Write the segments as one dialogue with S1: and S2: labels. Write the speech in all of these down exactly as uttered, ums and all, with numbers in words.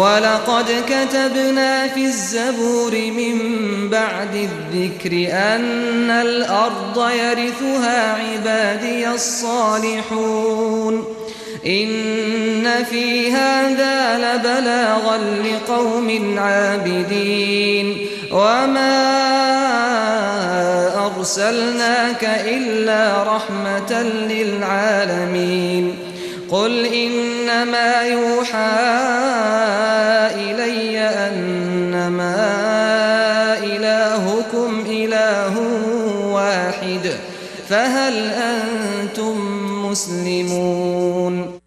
S1: ولقد كتبنا في الزبور من بعد الذكر أن الأرض يرثها عبادي الصالحون إن في هذا لبلاغا لقوم عابدين وما أرسلناك إلا رحمة للعالمين قل إنما يوحى إلي أنما إلهكم إله واحد فهل أنتم مسلمون؟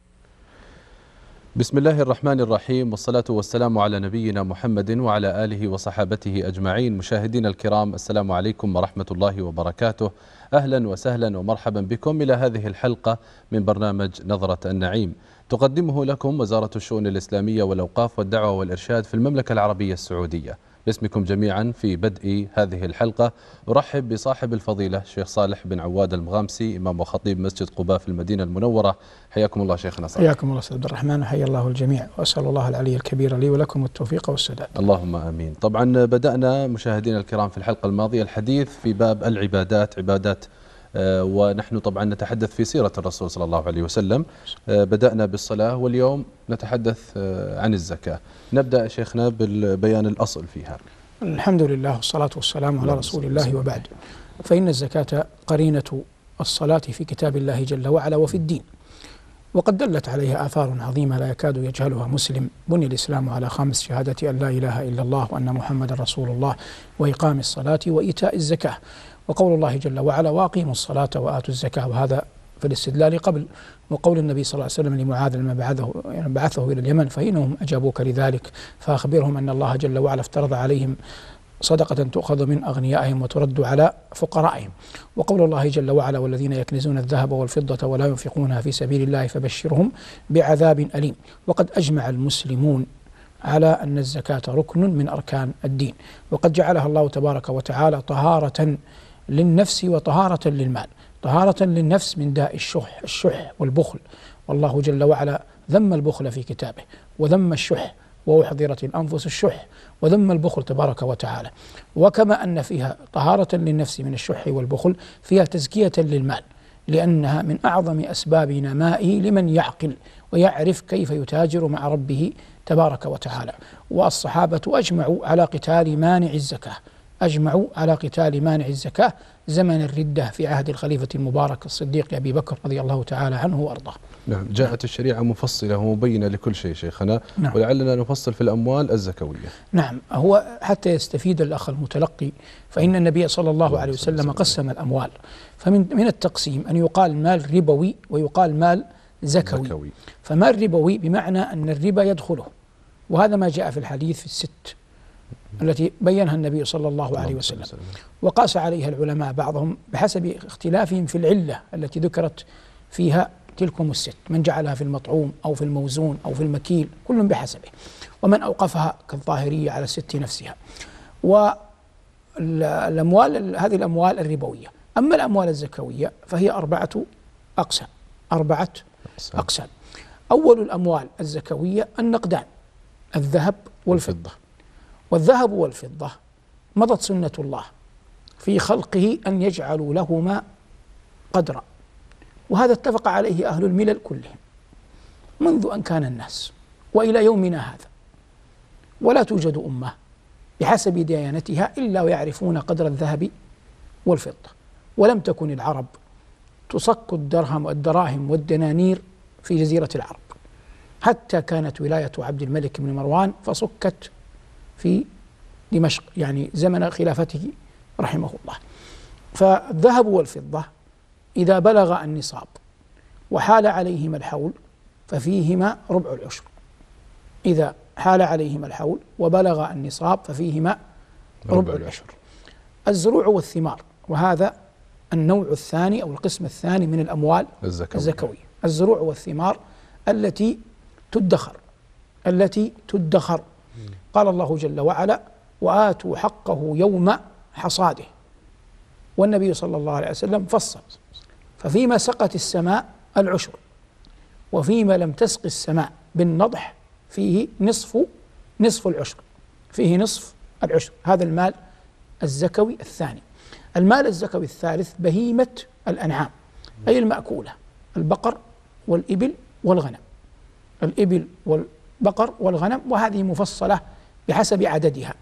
S2: بسم الله الرحمن الرحيم، والصلاة والسلام على نبينا محمد وعلى آله وصحابته أجمعين. مشاهدينا الكرام، السلام عليكم ورحمة الله وبركاته. أهلا وسهلا ومرحبا بكم إلى هذه الحلقة من برنامج نظرة النعيم، تقدمه لكم وزارة الشؤون الإسلامية والأوقاف والدعوة والإرشاد في المملكة العربية السعودية. باسمكم جميعا في بدء هذه الحلقة أرحب بصاحب الفضيلة الشيخ صالح بن عواد المغامسي، إمام وخطيب مسجد قباء في المدينة المنورة. حياكم الله شيخنا صالح.
S3: حياكم الله سيد عبد الرحمن، وحيا الله الجميع، وأسأل الله العلي الكبير لي ولكم التوفيق والسداد.
S2: اللهم آمين. طبعا بدأنا مشاهدينا الكرام في الحلقة الماضية الحديث في باب العبادات، عبادات آه ونحن طبعا نتحدث في سيرة الرسول صلى الله عليه وسلم. آه بدأنا بالصلاة، واليوم نتحدث آه عن الزكاة. نبدأ شيخنا بالبيان الأصل فيها.
S3: الحمد لله والصلاة والسلام على رسول الله، وبعد، فإن الزكاة قرينة الصلاة في كتاب الله جل وعلا وفي الدين، وقد دلت عليها آثار عظيمة لا يكاد يجهلها مسلم. بني الإسلام على خمس: شهادة أن لا إله إلا الله وأن محمد رسول الله، وإقام الصلاة وإيتاء الزكاة. وقول الله جل وعلا: وأقيموا الصلاة وآتوا الزكاة، وهذا في الاستدلال قبل. وقول النبي صلى الله عليه وسلم لمعاذ لما بعثه, يعني بعثه إلى اليمن: فإنهم أجابوك لذلك فأخبرهم أن الله جل وعلا افترض عليهم صدقة تؤخذ من أغنيائهم وترد على فقرائهم. وقول الله جل وعلا: والذين يكنزون الذهب والفضة ولا ينفقونها في سبيل الله فبشرهم بعذاب أليم. وقد أجمع المسلمون على أن الزكاة ركن من أركان الدين، وقد جعلها الله تبارك وتعالى طهارة للنفس وطهارة للمال. طهارة للنفس من داء الشح الشح والبخل، والله جل وعلا ذم البخل في كتابه، وذم الشح، وأحضرت الأنفس الشح، وذم البخل تبارك وتعالى. وكما أن فيها طهارة للنفس من الشح والبخل، فيها تزكية للمال، لأنها من أعظم أسباب نمائه لمن يعقل ويعرف كيف يتاجر مع ربه تبارك وتعالى. والصحابة أجمعوا على قتال مانع الزكاة، أجمعوا على قتال مانع الزكاة زمن الردة في عهد الخليفة المبارك الصديق أبي بكر رضي الله تعالى عنه وأرضاه.
S2: نعم، جاءت الشريعة مفصلة ومبينة لكل شيء شيخنا.
S3: نعم.
S2: ولعلنا نفصل في الأموال الزكوية.
S3: نعم، هو حتى يستفيد الأخ المتلقي، فإن النبي صلى الله عليه وسلم قسم الأموال، فمن من التقسيم أن يقال مال ربوي ويقال مال زكوي. زكوي. فمال ربوي بمعنى أن الربا يدخله، وهذا ما جاء في الحديث في الست التي بينها النبي صلى الله عليه وسلم. وقاس عليها العلماء بعضهم بحسب اختلافهم في العلة التي ذكرت فيها تلكم الست، من جعلها في المطعوم أو في الموزون أو في المكيل، كل بحسبه، ومن أوقفها كالظاهرية على الست نفسها. والأموال، هذه الأموال الربوية. أما الأموال الزكوية فهي أربعة أقسام أربعة أقسام أول الأموال الزكوية النقدان: الذهب والفضة. والذهب والفضة مضت سنة الله في خلقه أن يجعلوا لهما قدرا، وهذا اتفق عليه أهل الملل كلهم منذ أن كان الناس وإلى يومنا هذا. ولا توجد أمة بحسب ديانتها إلا ويعرفون قدر الذهب والفضة. ولم تكن العرب تصك الدرهم والدراهم والدنانير في جزيرة العرب، حتى كانت ولاية عبد الملك بن مروان فصكت في دمشق، يعني زمن خلافته رحمه الله. فالذهب والفضة إذا بلغ النصاب وحال عليهما الحول ففيهما ربع العشر. إذا حال عليهما الحول وبلغ النصاب ففيهما ربع العشر. الزروع والثمار، وهذا النوع الثاني أو القسم الثاني من الأموال الزكوية. الزكوية الزروع والثمار التي تدخر التي تدخر قال الله جل وعلا: وآتوا حقه يوم حصاده. والنبي صلى الله عليه وسلم فصل: ففيما سقت السماء العشر، وفيما لم تسق السماء بالنضح فيه نصف نصف العشر، فيه نصف العشر. هذا المال الزكوي الثاني. المال الزكوي الثالث بهيمة الأنعام، أي المأكولة، البقر والإبل والغنم. الإبل والبقر والغنم، وهذه مفصلة بحسب عددها.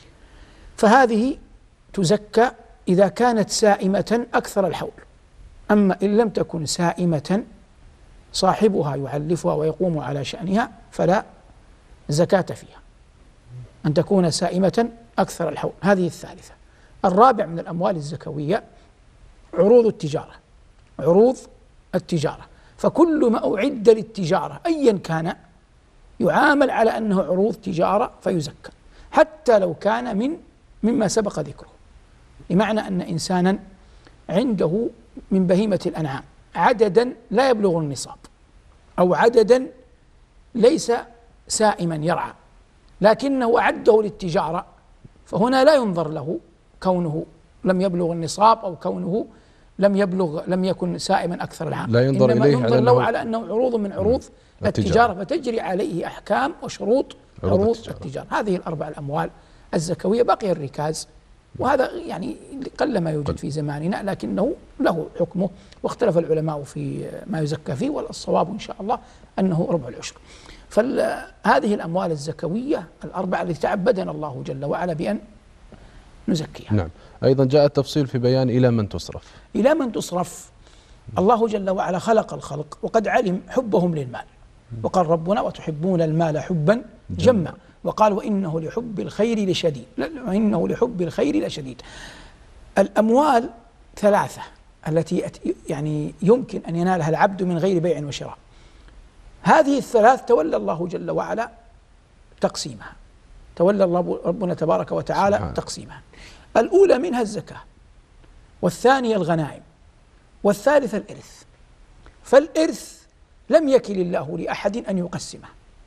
S3: فهذه تزكى إذا كانت سائمة أكثر الحول. أما إن لم تكن سائمة صاحبها يعلفها ويقوم على شأنها فلا زكاة فيها، أن تكون سائمة أكثر الحول. هذه الثالثة. الرابع من الأموال الزكوية عروض التجارة. عروض التجارة، فكل ما أعد للتجارة أيا كان يعامل على أنه عروض تجارة فيزكى، حتى لو كان من مما سبق ذكره. بمعنى أن إنسانا عنده من بهيمة الأنعام عددا لا يبلغ النصاب، أو عددا ليس سائما يرعى لكنه أعده للتجارة، فهنا لا ينظر له كونه لم يبلغ النصاب أو كونه لم يبلغ لم يكن سائما أكثر العام،
S2: لا ينظر
S3: إنما
S2: إليه
S3: ينظر
S2: على
S3: له
S2: أنه
S3: على أنه عروض من عروض التجارة، فتجري عليه أحكام وشروط
S2: عروض
S3: عروض
S2: التجارة.
S3: التجارة. هذه الأربع الأموال الزكوية. بقي الركاز، وهذا يعني قل ما يوجد في زماننا لكنه له حكمه، واختلف العلماء في ما يزكى فيه، والصواب إن شاء الله أنه ربع العشر. فهذه الأموال الزكوية الأربعة التي تعبدنا الله جل وعلا بأن نزكيها.
S2: نعم. أيضا جاء التفصيل في بيان إلى من تصرف.
S3: إلى من تصرف. الله جل وعلا خلق الخلق وقد علم حبهم للمال، وقال ربنا وتحبون المال حبا جما، وقال وإنه لحب الخير لشديد، وإنه لحب الخير لشديد. الأموال ثلاثة التي يعني يمكن أن ينالها العبد من غير بيع وشراء. هذه الثلاث تولى الله جل وعلا تقسيمها، تولى الله ربنا تبارك وتعالى سبحان. تقسيمها. الأولى منها الزكاة، والثانية الغنائم، والثالثة الإرث. فالإرث لم يكل الله لأحد أن يقسمه،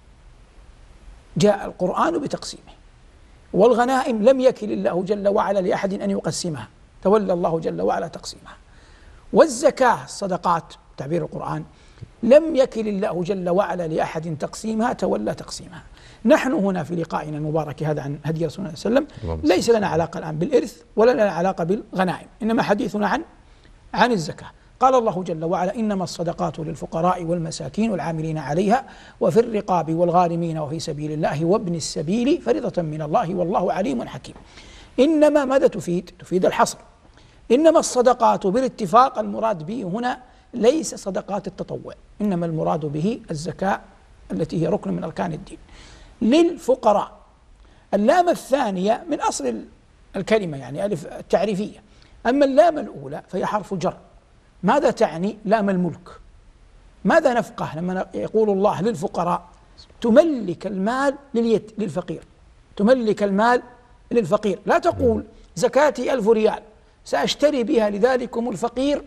S3: جاء القرآن بتقسيمه. والغنائم لم يكل الله جل وعلا لأحد أن يقسمها، تولى الله جل وعلا تقسيمها. والزكاة الصدقات تعبير القرآن لم يكل الله جل وعلا لأحد تقسيمها، تولى تقسيمها. نحن هنا في لقائنا المبارك هذا عن هدي رسول الله صلى الله عليه وسلم ليس لنا علاقة الآن بالإرث ولا لنا علاقة بالغنائم، إنما حديثنا عن عن الزكاة. قال الله جل وعلا إنما الصدقات للفقراء والمساكين والعاملين عليها وفي الرقاب والغارمين وفي سبيل الله وابن السبيل فريضة من الله والله عليم حكيم. إنما ماذا تفيد؟ تفيد الحصر. إنما الصدقات بالاتفاق المراد به هنا ليس صدقات التطوع، إنما المراد به الزكاة التي هي ركن من أركان الدين للفقراء. اللام الثانية من أصل الكلمة يعني ألف التعريفية، أما اللام الأولى فهي حرف جر. ماذا تعني لام الملك؟ ماذا نفقه لما يقول الله للفقراء؟ تملك المال لليت للفقير، تملك المال للفقير. لا تقول زكاتي ألف ريال سأشتري بها لذلكم الفقير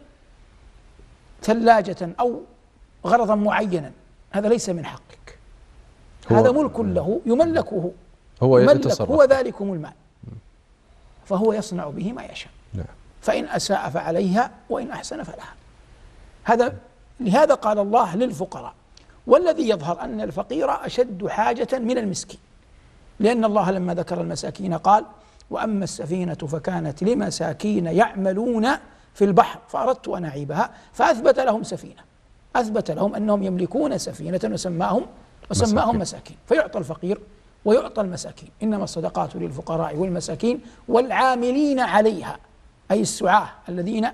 S3: ثلاجة أو غرضا معينا، هذا ليس من حقك، هذا ملك له يملكه،
S2: هو
S3: يملك هو ذلكم المال، فهو يصنع به ما يشاء.
S2: نعم.
S3: فإن أساء فعليها وإن أحسن فلها. هذا لهذا قال الله للفقراء. والذي يظهر أن الفقير أشد حاجة من المسكين، لأن الله لما ذكر المساكين قال وأما السفينة فكانت لمساكين يعملون في البحر فأردت أن أعيبها فأثبت لهم سفينة، أثبت لهم أنهم يملكون سفينة وسماهم وسماهم مساكين. فيعطى الفقير ويعطى المساكين. إنما الصدقات للفقراء والمساكين والعاملين عليها، أي السعاة الذين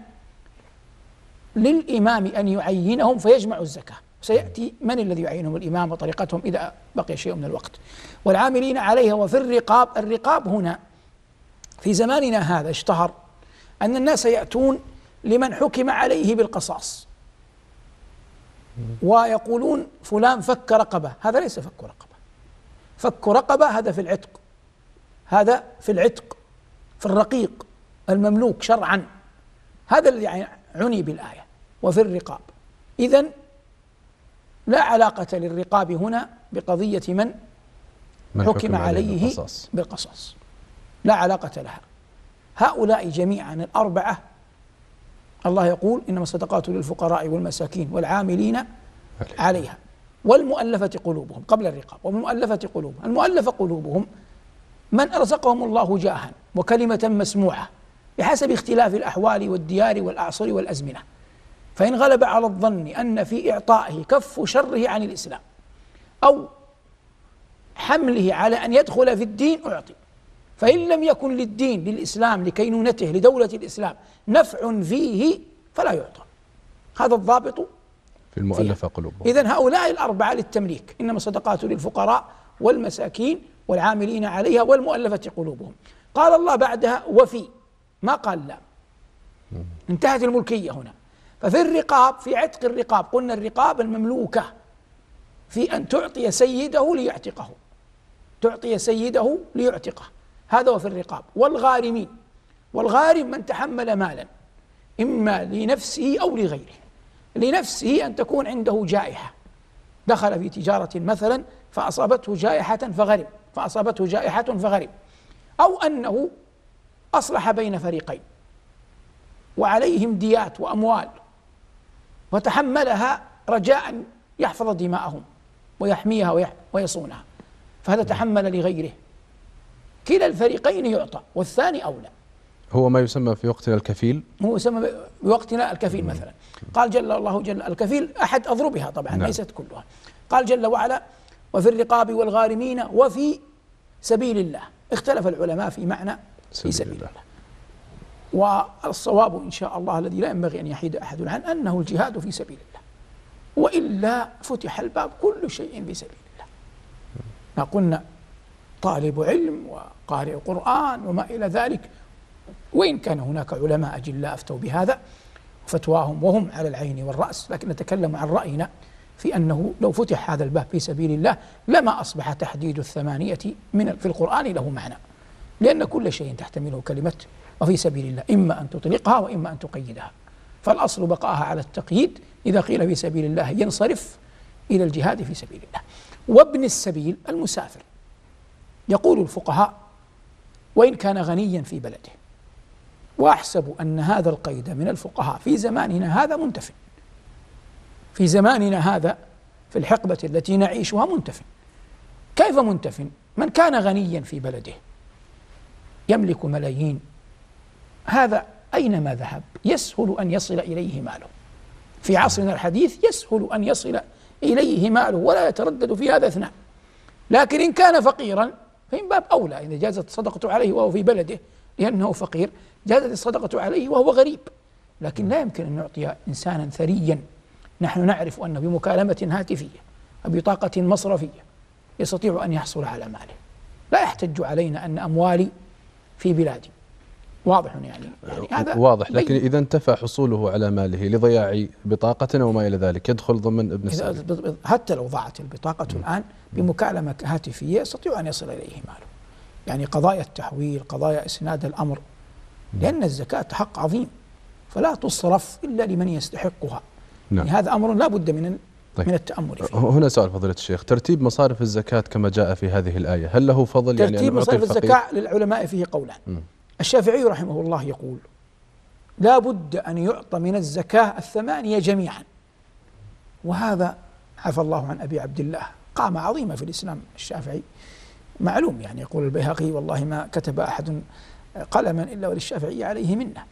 S3: للإمام أن يعينهم فيجمع الزكاة. سيأتي من الذي يعينهم الإمام وطريقتهم إذا بقي شيء من الوقت. والعاملين عليها وفي الرقاب. الرقاب هنا في زماننا هذا اشتهر أن الناس يأتون لمن حكم عليه بالقصاص ويقولون فلان فك رقبة. هذا ليس فك رقبة، فك رقبة هذا في العتق، هذا في العتق في الرقيق المملوك شرعا، هذا الذي عني بالآية وفي الرقاب. إذن لا علاقة للرقاب هنا بقضية من, من حكم, حكم عليه بالقصاص. بالقصاص لا علاقة لها. هؤلاء جميعا الأربعة الله يقول إنما الصدقات للفقراء والمساكين والعاملين عليها. والمؤلفة قلوبهم قبل الرقاب، والمؤلفة قلوبهم. المؤلفة قلوبهم من أرزقهم الله جاها وكلمة مسموعة بحسب اختلاف الأحوال والديار والأعصر والأزمنة، فإن غلب على الظن أن في إعطائه كف شره عن الإسلام أو حمله على أن يدخل في الدين أعطي، فإن لم يكن للدين للإسلام لكينونته لدولة الإسلام نفع فيه فلا يعطى. هذا الضابط
S2: في المؤلفة قلوبهم.
S3: إذن هؤلاء الأربعة للتمليك، إنما الصدقات للفقراء والمساكين والعاملين عليها والمؤلفة قلوبهم. قال الله بعدها وفي، ما قال لا، انتهت الملكية هنا. ففي الرقاب، في عتق الرقاب، قلنا الرقاب المملوكة في أن تعطي سيده ليعتقه، تعطي سيده ليعتقه، هذا وفي الرقاب. والغارمين، والغارم من تحمل مالا إما لنفسه أو لغيره. لنفسه أن تكون عنده جائحة، دخل في تجارة مثلا فأصابته جائحة فغرم، فأصابته جائحة فغرم، أو أنه أصلح بين فريقين وعليهم ديات وأموال وتحملها رجاء يحفظ دماءهم ويحميها ويصونها، فهذا تحمل لغيره. كلا الفريقين يعطى، والثاني أولى.
S2: هو ما يسمى في وقتنا الكفيل،
S3: هو يسمى بوقتنا الكفيل مثلا. قال جل الله جل الكفيل أحد أضربها طبعا، نعم. ليست كلها. قال جل وعلا وفي الرقاب والغارمين وفي سبيل الله. اختلف العلماء في معنى في سبيل الله، والصواب إن شاء الله الذي لا ينبغي أن يحيد أحد عنه أنه الجهاد في سبيل الله، وإلا فتح الباب كل شيء في سبيل الله. ما قلنا طالب علم وقارئ قرآن وما إلى ذلك، وإن كان هناك علماء أجلاء أفتوا بهذا فتواهم وهم على العين والرأس، لكن نتكلم عن رأينا في أنه لو فتح هذا الباب في سبيل الله لما أصبح تحديد الثمانية من في القرآن له معنى، لأن كل شيء تحتمله كلمة وفي سبيل الله، إما أن تطلقها وإما أن تقيدها، فالأصل بقاها على التقييد. إذا قيل في سبيل الله ينصرف إلى الجهاد في سبيل الله. وابن السبيل المسافر، يقول الفقهاء وإن كان غنيا في بلده، وأحسب أن هذا القيد من الفقهاء في زماننا هذا منتف، في زماننا هذا في الحقبة التي نعيشها منتف. كيف منتف؟ من كان غنيا في بلده يملك ملايين، هذا أينما ذهب يسهل أن يصل إليه ماله. في عصرنا الحديث يسهل أن يصل إليه ماله ولا يتردد في هذا اثنان. لكن إن كان فقيرا فإن باب أولى، إذا جازت الصدقة عليه وهو في بلده لأنه فقير جازت الصدقة عليه وهو غريب. لكن لا يمكن أن نعطي إنسانا ثريا نحن نعرف أنه بمكالمة هاتفية وبطاقة مصرفية يستطيع أن يحصل على ماله. لا يحتج علينا أن أموالي في بلادي، واضح يعني, يعني هذا
S2: واضح. لكن إذا انتفى حصوله على ماله لضياع بطاقة وما إلى ذلك يدخل ضمن ابن السبيل.
S3: حتى لو ضاعت البطاقة م. الآن بمكالمة هاتفية يستطيع أن يصل إليه ماله. يعني قضايا التحويل، قضايا إسناد الأمر، لأن الزكاة حق عظيم فلا تصرف إلا لمن يستحقها. نعم. يعني هذا أمر لا بد من طيب. من التأمل فيه.
S2: هنا سؤال فضيلة الشيخ، ترتيب مصارف الزكاة كما جاء في هذه الآية هل له فضل؟
S3: ترتيب
S2: يعني
S3: مصارف الزكاة للعلماء فيه قولان. م. الشافعي رحمه الله يقول لا بد أن يعطى من الزكاة الثمانية جميعا، وهذا عفى الله عن أبي عبد الله قامة عظيمة في الإسلام الشافعي معلوم. يعني يقول البيهقي والله ما كتب أحد قلما إلا وللشافعي عليه منه.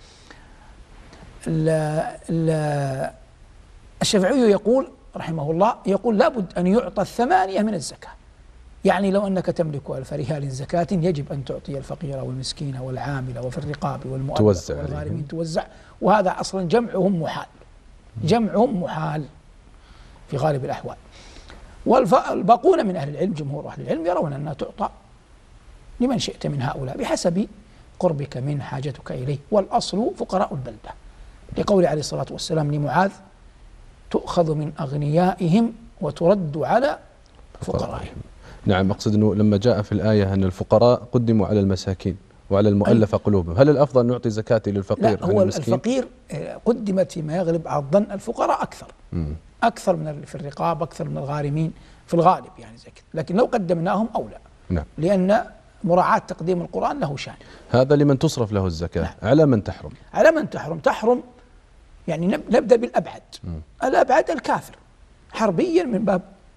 S3: الشافعي يقول رحمه الله يقول لا بد أن يعطى الثمانية من الزكاة. يعني لو أنك تملك ألف ريال زكاة يجب أن تعطي الفقير والمسكين والعامل وفي الرقاب والمؤلف والغارمين توزع، وهذا أصلا جمعهم محال، جمعهم محال في غالب الأحوال. والباقون من أهل العلم جمهور أهل العلم يرون أنها تعطى لمن شئت من هؤلاء بحسب قربك من حاجتك إليه، والأصل فقراء البلدة، لقول عليه الصلاة والسلام لمعاذ تؤخذ من أغنيائهم وترد على فقرائهم.
S2: نعم، أقصد أنه لما جاء في الآية أن الفقراء قدموا على المساكين وعلى المؤلفة قلوبهم، هل الأفضل نعطي زكاة للفقير؟
S3: لا، هو الفقير قدمت فيما يغلب على الظن الفقراء أكثر م. أكثر من في الرقاب، أكثر من الغارمين في الغالب يعني زي كده، لكن لو قدمناهم أولى. نعم. لأن مراعاة تقديم القرآن له شان.
S2: هذا لمن تصرف له الزكاة. نعم. على من تحرم؟
S3: على من تحرم تحرم يعني نبدأ بالأبعد. م. الأبعد الكافر حربيا من باب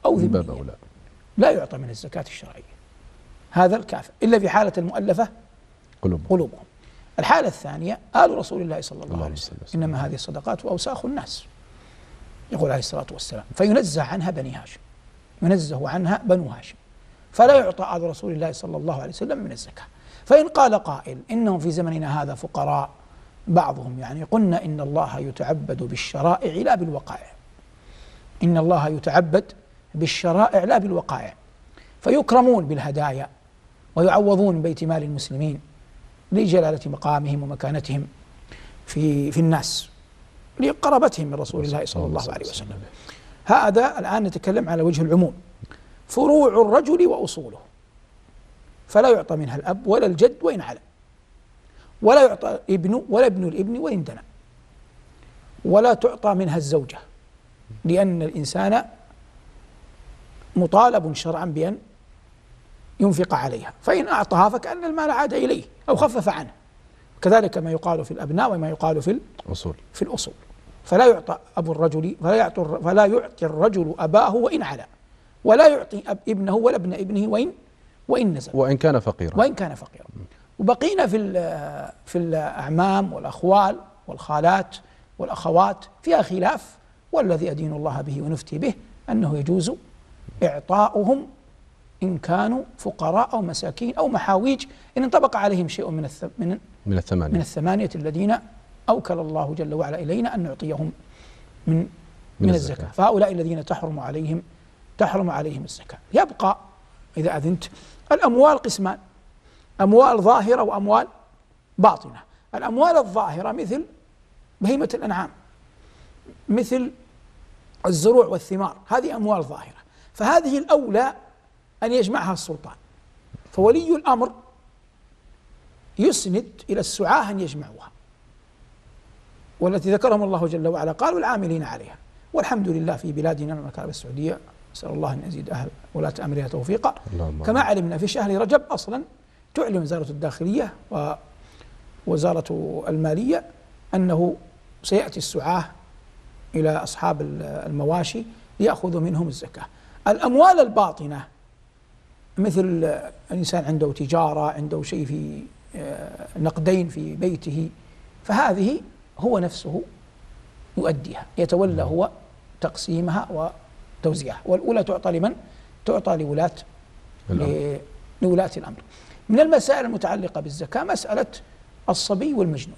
S3: أو
S2: من باب
S3: ذمية
S2: أولى
S3: لا يعطى من الزكاة الشرعية، هذا الكافر، إلا في حالة المؤلفة
S2: قلوبهم.
S3: قلوبهم. الحالة الثانية آل رسول الله صلى الله
S2: الله
S3: عليه وسلم،
S2: وسلم.
S3: إنما هذه الصدقات أوساخ الناس، يقول عليه الصلاة والسلام، فينزه عنها بني هاشم، ينزه عنها بنو هاشم، فلا يعطى آل رسول الله صلى الله عليه وسلم من الزكاة. فإن قال قائل إنهم في زمننا هذا فقراء، بعضهم يعني، قلنا إن الله يتعبد بالشرائع لا بالوقائع، إن الله يتعبد بالشرائع لا بالوقائع، فيكرمون بالهدايا ويعوضون من بيت مال المسلمين لجلالة مقامهم ومكانتهم في في الناس، لقرابتهم من رسول الله صلى الله عليه وسلم. هذا الآن نتكلم على وجه العموم. فروع الرجل وأصوله فلا يعطى منها الأب ولا الجد وإن على، ولا يعطى ابن ولا ابن الابن وإن دنا، ولا تعطى منها الزوجة، لأن الإنسان مطالب شرعا بأن ينفق عليها، فإن أعطاها فكأن المال عاد إليه أو خفف عنه. كذلك ما يقال في الأبناء وما يقال في الأصول في الأصول فلا يعطى أبو الرجل فلا يعطي فلا يعطي الرجل أباه وإن علا، ولا يعطي أب ابنه ولا ابن ابنه وإن وإن نزل،
S2: وإن كان فقيرا
S3: وإن كان فقيرا. وبقينا في في الأعمام والأخوال والخالات والأخوات فيها خلاف، والذي أدين الله به ونفتي به أنه يجوز إعطاؤهم إن كانوا فقراء أو مساكين أو محاويج، إن انطبق عليهم شيء من من
S2: من الثمانية
S3: من الثمانية الذين أوكل الله جل وعلا إلينا أن نعطيهم من من, من الزكاة. الزكاة. فهؤلاء الذين تحرم عليهم تحرم عليهم الزكاة. يبقى إذا أذنت الأموال قسمان، أموال ظاهرة وأموال باطنة. الأموال الظاهرة مثل بهيمة الأنعام، مثل الزروع والثمار، هذه أموال ظاهرة، فهذه الأولى أن يجمعها السلطان، فولي الأمر يسند إلى السعاة أن يجمعوها، والتي ذكرهم الله جل وعلا قال والعاملين عليها. والحمد لله في بلادنا المملكة العربية السعودية، نسأل الله أن يزيد أهل ولاة أمرها توفيقا. كما علمنا في شهر رجب أصلا تعلن وزارة الداخلية ووزارة المالية أنه سيأتي السعاة إلى أصحاب المواشي ليأخذوا منهم الزكاة. الأموال الباطنة مثل الإنسان عنده تجارة، عنده شيء في نقدين في بيته، فهذه هو نفسه يؤديها، يتولى هو تقسيمها وتوزيعها. والأولى تعطى لمن؟ تعطى لولاة لولاة الأمر. من المسائل المتعلقة بالزكاة مسألة الصبي والمجنون.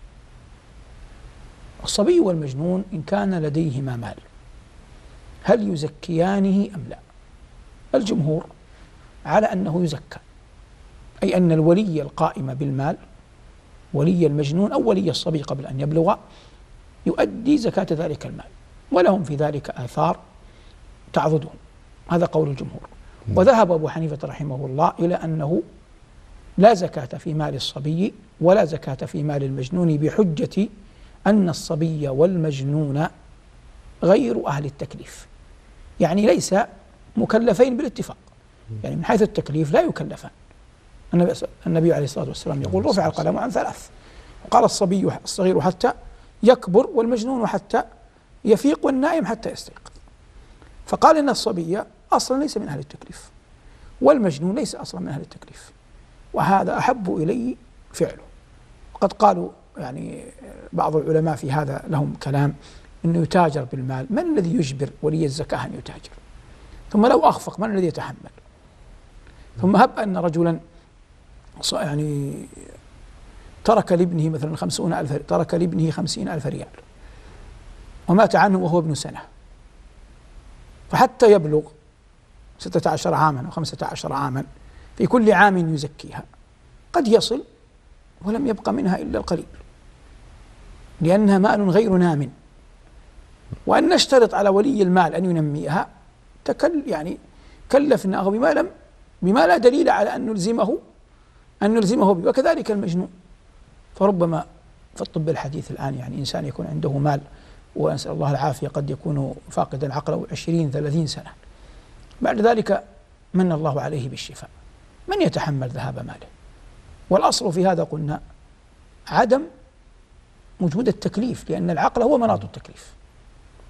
S3: الصبي والمجنون إن كان لديهما مال هل يزكيانه أم لا؟ الجمهور على أنه يزكى، أي أن الولي القائم بالمال، ولي المجنون أو ولي الصبي قبل أن يبلغ، يؤدي زكاة ذلك المال، ولهم في ذلك آثار تعضدهم. هذا قول الجمهور. وذهب أبو حنيفة رحمه الله إلى أنه لا زكاة في مال الصبي ولا زكاة في مال المجنون، بحجة أن الصبي والمجنون غير أهل التكليف، يعني ليس مكلفين بالاتفاق، يعني من حيث التكليف لا يكلفان. النبي, النبي عليه الصلاة والسلام يقول رفع القلم عن ثلاث، وقال الصبي الصغير حتى يكبر، والمجنون حتى يفيق، والنائم حتى يستيقظ. فقال إن الصبي أصلا ليس من أهل التكليف، والمجنون ليس أصلا من أهل التكليف، وهذا أحب إلي فعله. قد قالوا يعني بعض العلماء في هذا لهم كلام أنه يتاجر بالمال. من الذي يجبر ولي الزكاة أن يتاجر؟ ثم لو أخفق من الذي يتحمل؟ ثم هب أن رجلا يعني ترك لابنه مثلا خمسون ألف، ترك لابنه خمسين ألف ريال ومات عنه وهو ابن سنة، فحتى يبلغ ستة عشر عاما أو خمسة عشر عاما في كل عام يزكيها، قد يصل ولم يبق منها إلا القليل، لأنها مال غير نام. وأن نشترط على ولي المال أن ينميها تكل يعني كلفناه بما لم بما لا دليل على أن نلزمه أن نلزمه به. وكذلك المجنون، فربما في الطب الحديث الآن يعني إنسان يكون عنده مال ونسأل الله العافية قد يكون فاقدا عقله عشرين ثلاثين سنة، بعد ذلك من الله عليه بالشفاء، من يتحمل ذهاب ماله؟ والأصل في هذا قلنا عدم وجود التكليف، لأن العقل هو مناط التكليف.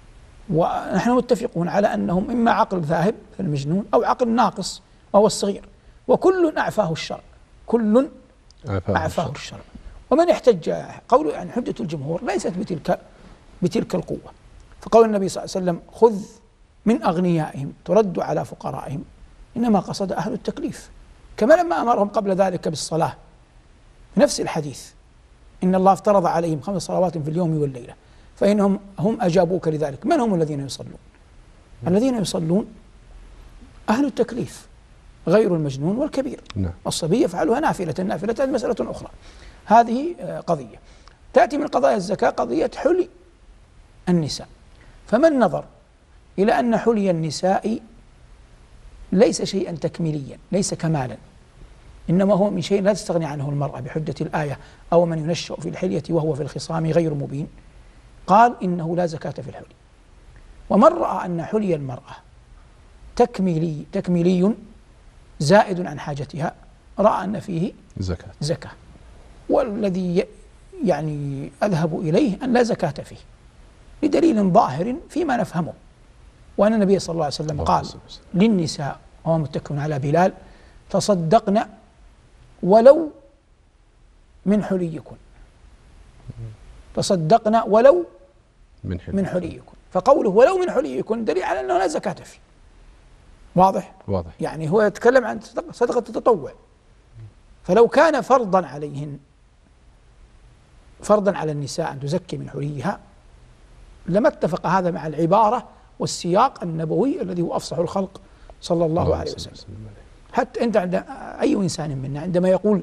S3: ونحن متفقون على أنهم إما عقل ذاهب المجنون أو عقل ناقص وهو الصغير، وكل أعفاه الشرع، كل أعفاه الشرع. ومن احتج قول يعني حجة الجمهور ليست بتلك بتلك القوة، فقول النبي صلى الله عليه وسلم خذ من أغنيائهم ترد على فقرائهم إنما قصد أهل التكليف، كما لما أمرهم قبل ذلك بالصلاة في نفس الحديث إن الله افترض عليهم خمس صلوات في اليوم والليلة فإنهم هم أجابوك لذلك. من هم الذين يصلون؟ الذين يصلون أهل التكليف غير المجنون والكبير.
S2: نعم.
S3: الصبي يفعلها نافلة، نافلة مسألة أخرى. هذه قضية. تأتي من قضايا الزكاة قضية حلي النساء، فمن نظر إلى أن حلي النساء ليس شيئا تكميليا، ليس كمالا، إنما هو من شيء لا تستغني عنه المرأة بحجة الآية أو من ينشأ في الحلية وهو في الخصام غير مبين، قال إنه لا زكاة في الحلي. ومن رأى أن حلي المرأة تكميلي تكميلي زائد عن حاجتها رأى أن فيه
S2: زكاة
S3: زكاة والذي يعني أذهب إليه أن لا زكاة فيه لدليل ظاهر فيما نفهمه، وأن النبي صلى الله عليه وسلم قال للنساء وهو متكئ على بلال تصدقن ولو من حليكن، تصدقن ولو
S2: من, حلي.
S3: من حليكن، فقوله ولو من حليكن دليل على أنه لا زكاة فيه. واضح؟
S2: واضح.
S3: يعني هو يتكلم عن صدقة التطوع، فلو كان فرضا عليهن، فرضا على النساء أن تزكي من حليها لما اتفق هذا مع العبارة والسياق النبوي الذي هو أفصح الخلق صلى الله, الله عليه وسلم. حتى أنت عند أي إنسان منا عندما يقول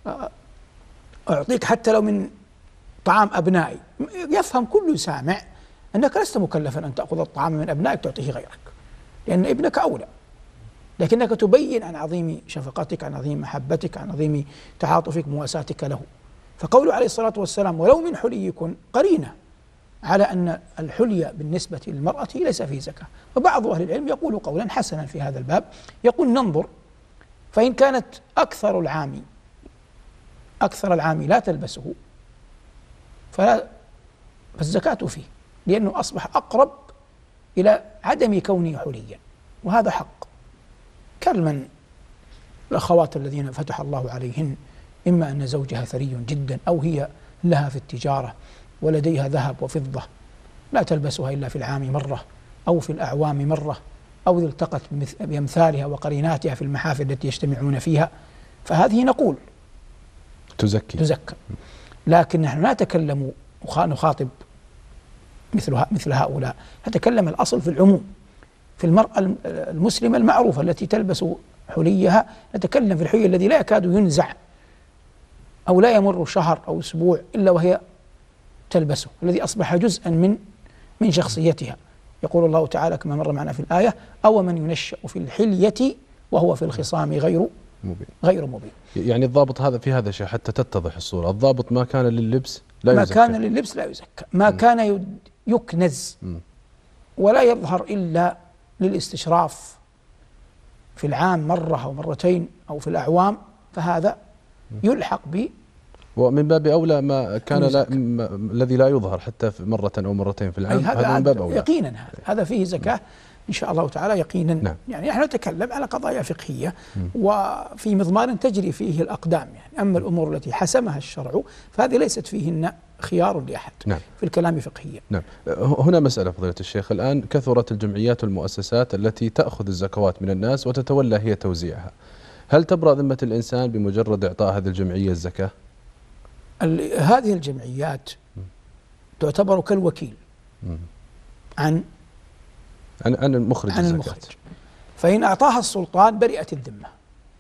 S3: أعطيك حتى لو من طعام أبنائي، يفهم كل سامع أنك لست مكلفا أن تأخذ الطعام من أبنائك تعطيه غيرك، لأن ابنك أولى، لكنك تبين عن عظيم شفقتك، عن عظيم محبتك، عن عظيم تعاطفك، مواساتك له. فقوله عليه الصلاة والسلام ولو من حليكن قرينة على أن الحلي بالنسبة للمرأة ليس فيه زكاة. وبعض أهل العلم يقول قولا حسنا في هذا الباب، يقول ننظر، فإن كانت أكثر العام أكثر العام لا تلبسه فلا فالزكاة فيه، لأنه أصبح أقرب إلى عدم كونه حليا، وهذا حق. كالمن الأخوات الذين فتح الله عليهن إما أن زوجها ثري جدا أو هي لها في التجارة ولديها ذهب وفضة لا تلبسها إلا في العام مرة أو في الأعوام مرة، أو إذا التقت بأمثالها وقريناتها في المحافل التي يجتمعون فيها، فهذه نقول
S2: تزكي
S3: تزكى. لكن نحن لا نتكلم نخاطب مثل مثل هؤلاء، نتكلم الأصل في العموم، في المرأة المسلمة المعروفة التي تلبس حليها، نتكلم في الحلي الذي لا يكاد ينزع أو لا يمر شهر أو أسبوع إلا وهي تلبسه، الذي أصبح جزءا من من شخصيتها. يقول الله تعالى كما مر معنا في الآية أو من ينشأ في الحلية وهو في الخصام غير مبين غير مبين.
S2: يعني الضابط هذا في هذا الشيء حتى تتضح الصورة، الضابط ما كان لللبس لا
S3: ما
S2: يزكى،
S3: ما كان لللبس لا يزكى، ما م. كان يكنز م. ولا يظهر إلا للاستشراف في العام مرة أو مرتين أو في الأعوام، فهذا يلحق ب
S2: ومن باب أولى ما كان لا الذي لا يظهر حتى في مرة أو مرتين في العام، هذا من باب أولى
S3: يقينا. هذا هذا فيه زكاة إن شاء الله تعالى يقينا. نعم. يعني نحن نتكلم على قضايا فقهية م. وفي مضمار تجري فيه الأقدام، يعني أما الأمور التي حسمها الشرع فهذه ليست فيهن خيار لأحد. نعم. في الكلام فقهيا.
S2: نعم. هنا مسألة فضيلة الشيخ، الآن كثرت الجمعيات والمؤسسات التي تأخذ الزكوات من الناس وتتولى هي توزيعها، هل تبرأ ذمة الإنسان بمجرد إعطاء هذه الجمعية الزكاة؟
S3: هذه الجمعيات م. تعتبر كالوكيل م. عن
S2: عن عن المخرج
S3: عن المخرج، فإن أعطاها السلطان برئت الذمة،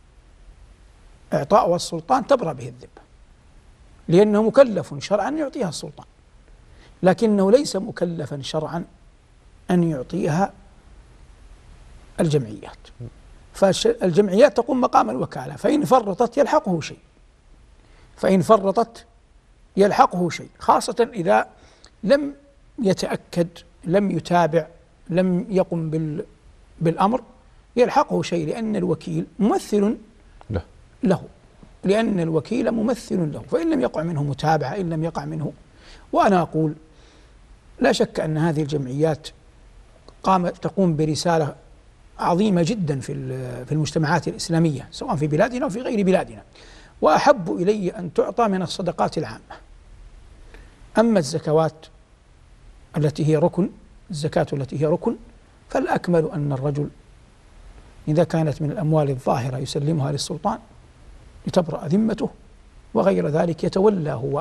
S3: إعطاء السلطان تبرأ به الذمة، لأنه مكلف شرعا أن يعطيها السلطان، لكنه ليس مكلفا شرعا أن يعطيها الجمعيات. فالجمعيات تقوم مقام الوكالة، فإن فرطت يلحقه شيء فإن فرطت يلحقه شيء خاصة إذا لم يتأكد، لم يتابع، لم يقم بال بالأمر يلحقه شيء، لأن الوكيل ممثل له, له. لأن الوكيل ممثل له، فإن لم يقع منه متابعة، إن لم يقع منه. وأنا أقول لا شك أن هذه الجمعيات قام تقوم برسالة عظيمة جدا في في المجتمعات الإسلامية سواء في بلادنا أو في غير بلادنا، وأحب إلي أن تعطى من الصدقات العامة. أما الزكوات التي هي ركن، الزكاة التي هي ركن، فالأكمل أن الرجل إذا كانت من الأموال الظاهرة يسلمها للسلطان لتبرأ ذمته، وغير ذلك يتولى هو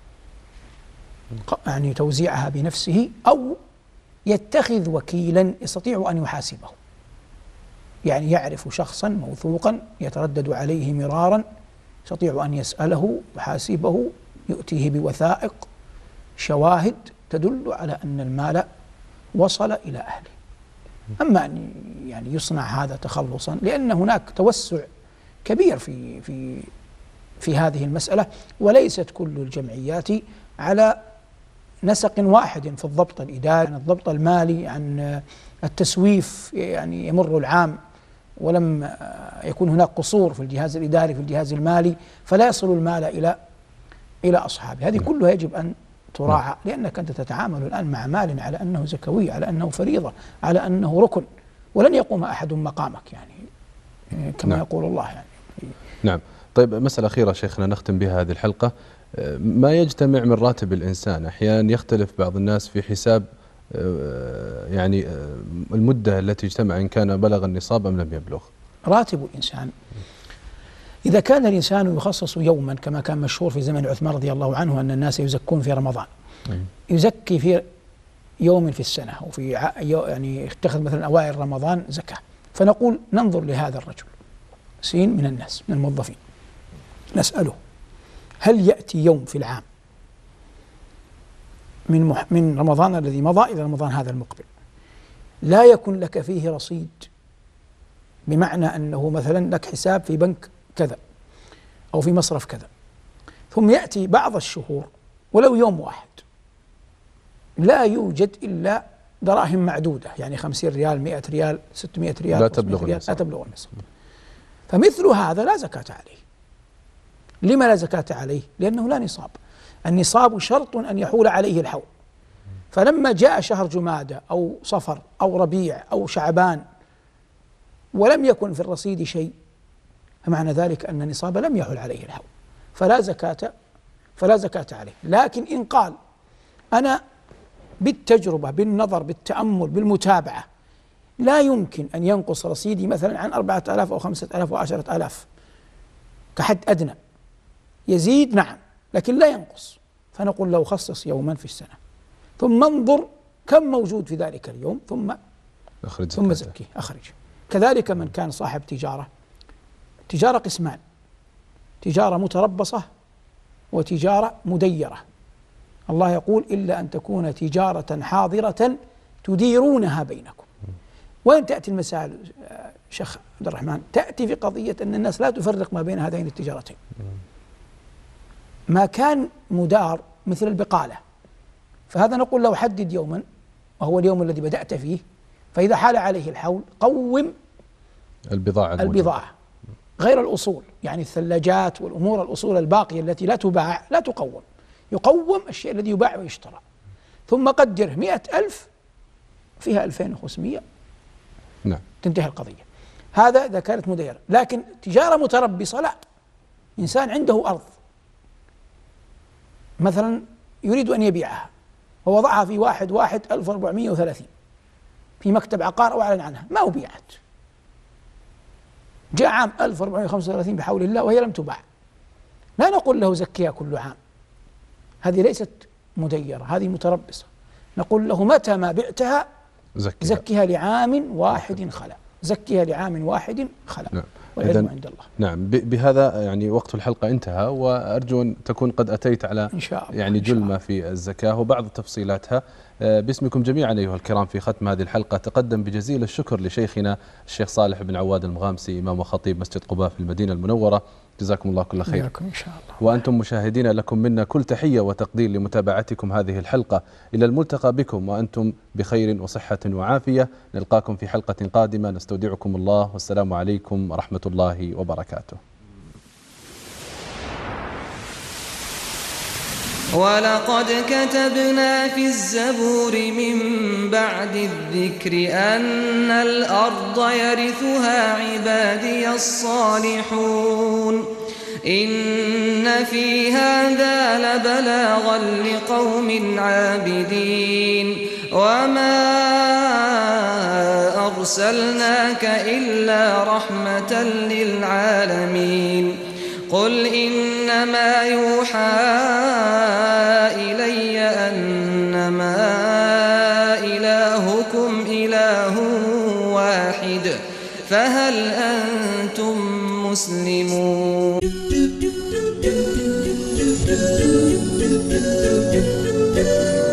S3: يعني توزيعها بنفسه، أو يتخذ وكيلا يستطيع أن يحاسبه، يعني يعرف شخصا موثوقا يتردد عليه مرارا يستطيع أن يسأله يحاسبه، يؤتيه بوثائق شواهد تدل على أن المال وصل إلى أهله. أما أن يعني يصنع هذا تخلصا، لأن هناك توسع كبير في في في هذه المسألة، وليست كل الجمعيات على نسق واحد في الضبط الإداري، عن الضبط المالي، عن التسويف، يعني يمر العام ولم يكون هناك قصور في الجهاز الإداري في الجهاز المالي، فلا يصل المال إلى إلى أصحابه. هذه كلها يجب أن تراعى، لأنك أنت تتعامل الآن مع مال على أنه زكوي، على أنه فريضة، على أنه ركن، ولن يقوم أحد مقامك يعني كما نعم. يقول الله يعني.
S2: نعم. طيب، مسألة أخيرة شيخنا نختم بها هذه الحلقة. ما يجتمع من راتب الإنسان، أحيانا يختلف بعض الناس في حساب يعني المدة التي اجتمع، إن كان بلغ النصاب أم لم يبلغ.
S3: راتب الإنسان إذا كان الإنسان يخصص يوما كما كان مشهور في زمن عثمان رضي الله عنه أن الناس يزكون في رمضان، يزكي في يوم في السنة أو في يعني اتخذ مثلا أوائل رمضان زكاة، فنقول ننظر لهذا الرجل سين من الناس من الموظفين، نسأله هل يأتي يوم في العام من مح من رمضان الذي مضى إلى رمضان هذا المقبل لا يكن لك فيه رصيد، بمعنى أنه مثلا لك حساب في بنك كذا أو في مصرف كذا، ثم يأتي بعض الشهور ولو يوم واحد لا يوجد إلا دراهم معدودة، يعني خمسين ريال، مئة ريال، ستمائة ريال،
S2: لا تبلغ
S3: ريال لا تبلغ النصاب، فمثل هذا لا زكاة عليه. لما لا زكاة عليه؟ لأنه لا نصاب. النصاب شرط أن يحول عليه الحول، فلما جاء شهر جمادى أو صفر أو ربيع أو شعبان ولم يكن في الرصيد شيء، فمعنى ذلك أن النصاب لم يحل عليه الحول، فلا زكاة فلا زكاة عليه. لكن إن قال أنا بالتجربة بالنظر بالتأمل بالمتابعة لا يمكن أن ينقص رصيدي مثلا عن أربعة آلاف أو خمسة آلاف وعشرة آلاف كحد أدنى، يزيد نعم لكن لا ينقص، فنقول له خصص يوما في السنة ثم انظر كم موجود في ذلك اليوم ثم
S2: أخرج
S3: ثم زكيه أخرج. كذلك من كان صاحب تجارة، تجارة قسمان، تجارة متربصة وتجارة مديرة. الله يقول إلا أن تكون تجارة حاضرة تديرونها بينكم. وين تأتي المسائل شيخ عبد الرحمن؟ تأتي في قضية أن الناس لا تفرق ما بين هذين التجارتين. ما كان مدار مثل البقالة، فهذا نقول له حدد يوما وهو اليوم الذي بدأت فيه، فإذا حال عليه الحول قوم
S2: البضاعة
S3: البضاعة غير الأصول، يعني الثلاجات والأمور الأصول الباقية التي لا تباع لا تقوم، يقوم الشيء الذي يباع ويشترى. ثم قدره مئة ألف فيها ألفين وخمسمائة
S2: نعم
S3: تنتهي القضية. هذا إذا كانت مديرة. لكن تجارة متربصة لا، إنسان عنده أرض مثلا يريد أن يبيعها ووضعها في واحد واحد ألف وأربعمائة وثلاثين في مكتب عقار وأعلن عنها ما أبيعت، جاء عام ألف وأربعمائة وخمسة وثلاثين بحول الله وهي لم تباع، لا نقول له زكيها كل عام، هذه ليست مديرة، هذه متربصة. نقول له متى ما بعتها زكيها, زكيها لعام واحد خلا، زكيها لعام واحد خلا. نعم. والعلم عند الله.
S2: نعم. بهذا يعني وقت الحلقة انتهى، وأرجو أن تكون قد أتيت على
S3: إن شاء الله
S2: يعني جل ما في الزكاة وبعض تفصيلاتها. باسمكم جميعا أيها الكرام في ختم هذه الحلقة تقدم بجزيل الشكر لشيخنا الشيخ صالح بن عواد المغامسي إمام وخطيب مسجد قباء في المدينة المنورة، جزاكم الله كل خير.
S3: إن شاء الله.
S2: وأنتم مشاهدين لكم منا كل تحية وتقدير لمتابعتكم هذه الحلقة، إلى الملتقى بكم وأنتم بخير وصحة وعافية. نلقاكم في حلقة قادمة، نستودعكم الله والسلام عليكم ورحمة الله وبركاته.
S1: ولقد كتبنا في الزبور من بعد الذكر أن الأرض يرثها عبادي الصالحون إن في هذا لبلاغا لقوم عابدين وما أرسلناك إلا رحمة للعالمين قل إنما يوحى إلي أنما إلهكم إله واحد فهل أنتم مسلمون